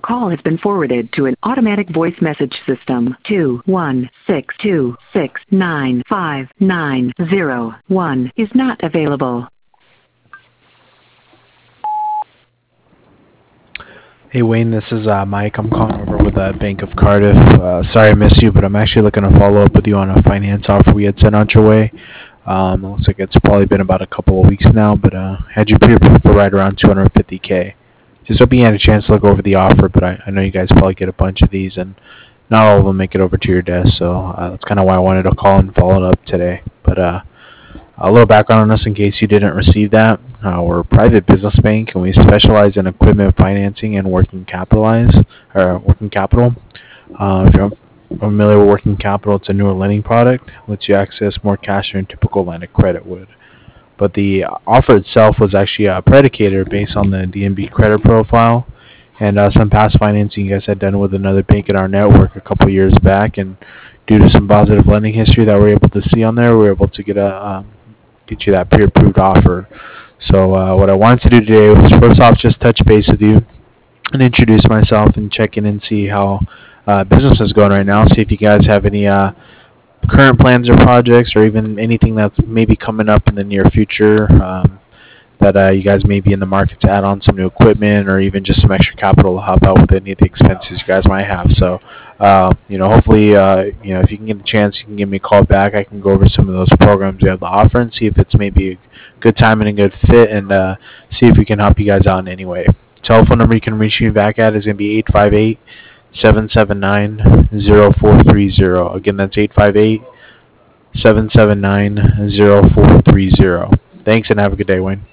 call has been forwarded to an automatic voice message system. 21626959001 is not available. Hey Wayne, this is Mike. I'm calling over with Bank of Cardiff. Sorry I missed you, but I'm actually looking to follow up with you on a finance offer we had sent out your way. It looks like it's probably been about a couple of weeks now, but had you pre-approved for right around 250K. Just hoping you had a chance to look over the offer, but I know you guys probably get a bunch of these, and not all of them make it over to your desk, so that's kind of why I wanted to call and follow it up today. But a little background on us in case you didn't receive that. We're a private business bank, and we specialize in equipment financing and working capital. If you're familiar with working capital, it's a newer lending product, lets you access more cash than a typical line of credit would. But the offer itself was actually predicated based on the DNB credit profile and some past financing you guys had done with another bank in our network a couple years back, and due to some positive lending history that we're able to see on there, we're able to get you that pre-approved offer. So what I wanted to do today was first off just touch base with you and introduce myself and check in and see how business is going right now. See if you guys have any current plans or projects, or even anything that's maybe coming up in the near future that you guys may be in the market to add on some new equipment, or even just some extra capital to help out with any of the expenses you guys might have. So, hopefully, if you can get a chance, you can give me a call back. I can go over some of those programs you have to offer and see if it's maybe a good time and a good fit, and see if we can help you guys out in any way. Telephone number you can reach me back at is going to be 858-779-0430. Again, that's 858-779-0430. Thanks, and have a good day, Wayne.